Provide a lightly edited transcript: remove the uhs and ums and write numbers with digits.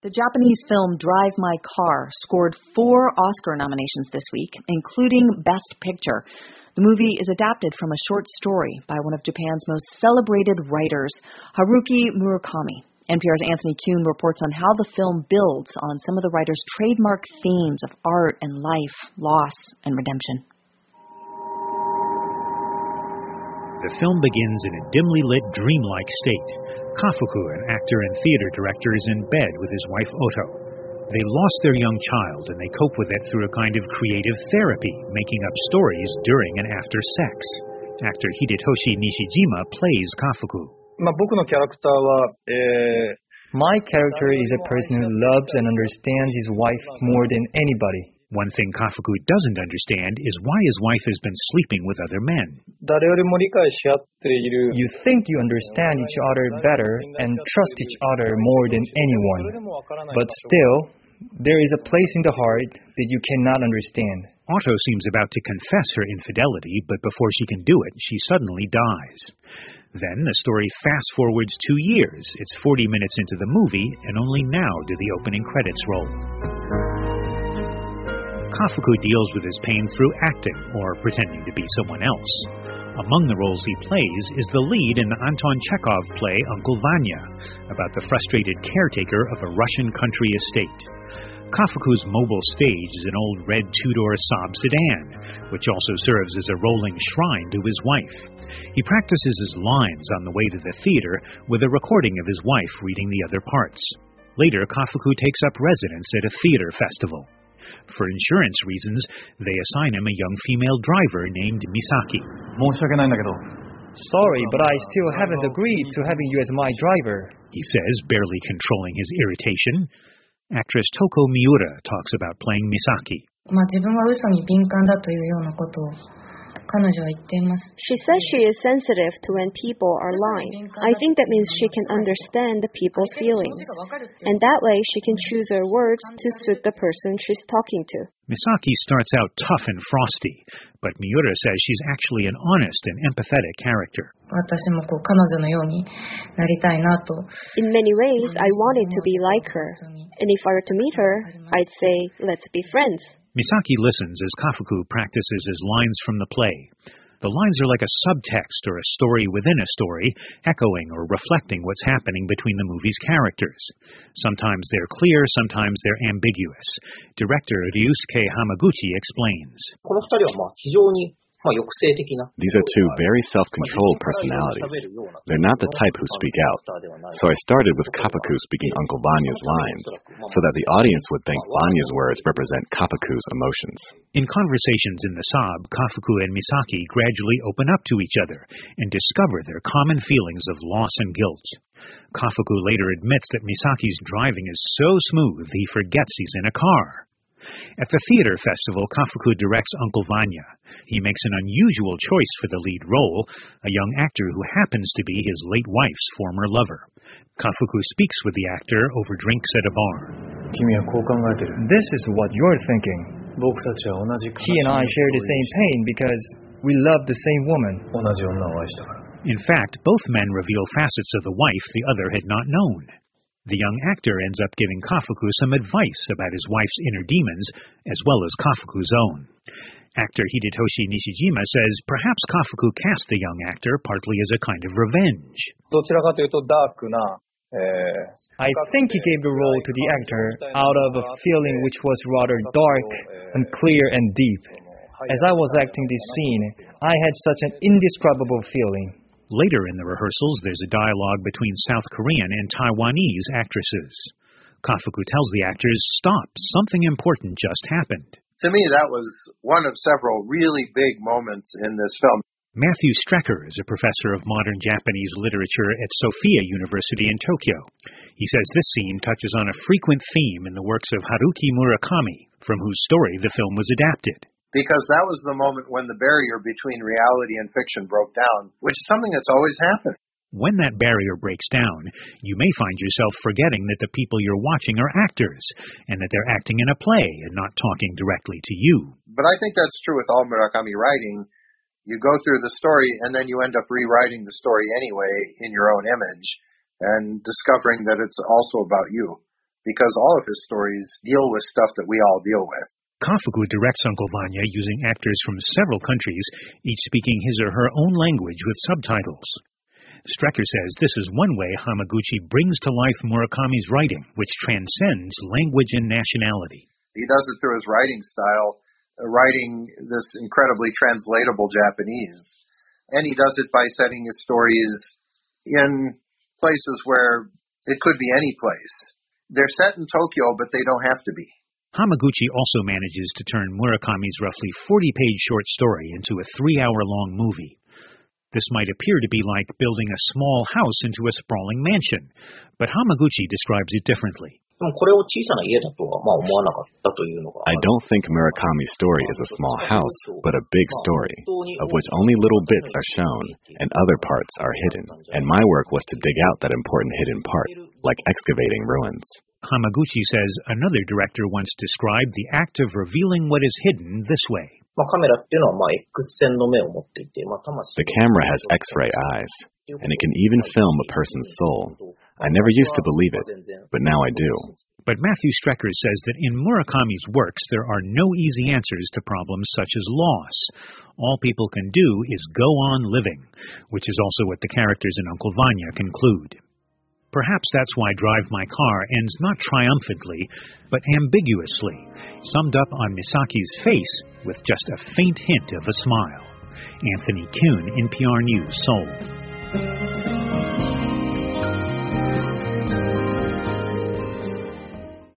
The Japanese film Drive My Car scored 4 Oscar nominations this week, including Best Picture. The movie is adapted from a short story by one of Japan's most celebrated writers, Haruki Murakami. NPR's Anthony Kuhn reports on how the film builds on some of the writer's trademark themes of art and life, loss, and redemption. The film begins in a dimly lit, dreamlike state. Kafuku, an actor and theater director, is in bed with his wife Oto. They lost their young child, and they cope with it through a kind of creative therapy, making up stories during and after sex. Actor Hidetoshi Nishijima plays Kafuku. My character is a person who loves and understands his wife more than anybody. One thing Kafuku doesn't understand is why his wife has been sleeping with other men. You think you understand each other better and trust each other more than anyone. But still, there is a place in the heart that you cannot understand. Otto seems about to confess her infidelity, but before she can do it, she suddenly dies. Then the story fast-forwards 2 years. It's 40 minutes into the movie, and only now do the opening credits roll. Kafuku deals with his pain through acting, or pretending to be someone else. Among the roles he plays is the lead in the Anton Chekhov play Uncle Vanya, about the frustrated caretaker of a Russian country estate. Kafuku's mobile stage is an old red two-door Saab sedan, which also serves as a rolling shrine to his wife. He practices his lines on the way to the theater with a recording of his wife reading the other parts. Later, Kafuku takes up residence at a theater festival. For insurance reasons, they assign him a young female driver named Misaki. Sorry, but I still haven't agreed to having you as my driver, he says, barely controlling his irritation. Actress Toko Miura talks about playing Misaki. She says she is sensitive to when people are lying. I think that means she can understand the people's feelings. And that way she can choose her words to suit the person she's talking to. Misaki starts out tough and frosty, but Miura says she's actually an honest and empathetic character. In many ways, I wanted to be like her. And if I were to meet her, I'd say, let's be friends. Misaki listens as Kafuku practices his lines from the play. The lines are like a subtext or a story within a story, echoing or reflecting what's happening between the movie's characters. Sometimes they're clear, sometimes they're ambiguous. Director Ryusuke Hamaguchi explains. These are two very self-controlled personalities. They're not the type who speak out. So I started with Kafuku speaking Uncle Vanya's lines, so that the audience would think Vanya's words represent Kafuku's emotions. In conversations in the Saab, Kafuku and Misaki gradually open up to each other and discover their common feelings of loss and guilt. Kafuku later admits that Misaki's driving is so smooth he forgets he's in a car. At the theater festival, Kafuku directs Uncle Vanya. He makes an unusual choice for the lead role, a young actor who happens to be his late wife's former lover. Kafuku speaks with the actor over drinks at a bar. This is what you're thinking. He and I share the same pain because we love the same woman. In fact, both men reveal facets of the wife the other had not known. The young actor ends up giving Kafuku some advice about his wife's inner demons, as well as Kafuku's own. Actor Hidetoshi Nishijima says perhaps Kafuku cast the young actor partly as a kind of revenge. I think he gave the role to the actor out of a feeling which was rather dark, unclear, and deep. As I was acting this scene, I had such an indescribable feeling. Later in the rehearsals, there's a dialogue between South Korean and Taiwanese actresses. Kafuku tells the actors, stop, something important just happened. To me, that was one of several really big moments in this film. Matthew Strecker is a professor of modern Japanese literature at Sophia University in Tokyo. He says this scene touches on a frequent theme in the works of Haruki Murakami, from whose story the film was adapted. Because that was the moment when the barrier between reality and fiction broke down, which is something that's always happened. When that barrier breaks down, you may find yourself forgetting that the people you're watching are actors, and that they're acting in a play and not talking directly to you. But I think that's true with all Murakami writing. You go through the story, and then you end up rewriting the story anyway in your own image, and discovering that it's also about you. because all of his stories deal with stuff that we all deal with. Kafuku directs Uncle Vanya using actors from several countries, each speaking his or her own language with subtitles. Strecker says this is one way Hamaguchi brings to life Murakami's writing, which transcends language and nationality. He does it through his writing style, writing this incredibly translatable Japanese. And he does it by setting his stories in places where it could be any place. They're set in Tokyo, but they don't have to be. Hamaguchi also manages to turn Murakami's roughly 40-page short story into a 3-hour-long movie. This might appear to be like building a small house into a sprawling mansion, but Hamaguchi describes it differently. I don't think Murakami's story is a small house, but a big story, of which only little bits are shown, and other parts are hidden. And my work was to dig out that important hidden part, like excavating ruins. Hamaguchi says another director once described the act of revealing what is hidden this way. The camera has X-ray eyes, and it can even film a person's soul. I never used to believe it, but now I do. But Matthew Strecker says that in Murakami's works there are no easy answers to problems such as loss. All people can do is go on living, which is also what the characters in Uncle Vanya conclude. Perhaps that's why Drive My Car ends not triumphantly, but ambiguously, summed up on Misaki's face with just a faint hint of a smile. Anthony Kuhn, NPR News, Seoul.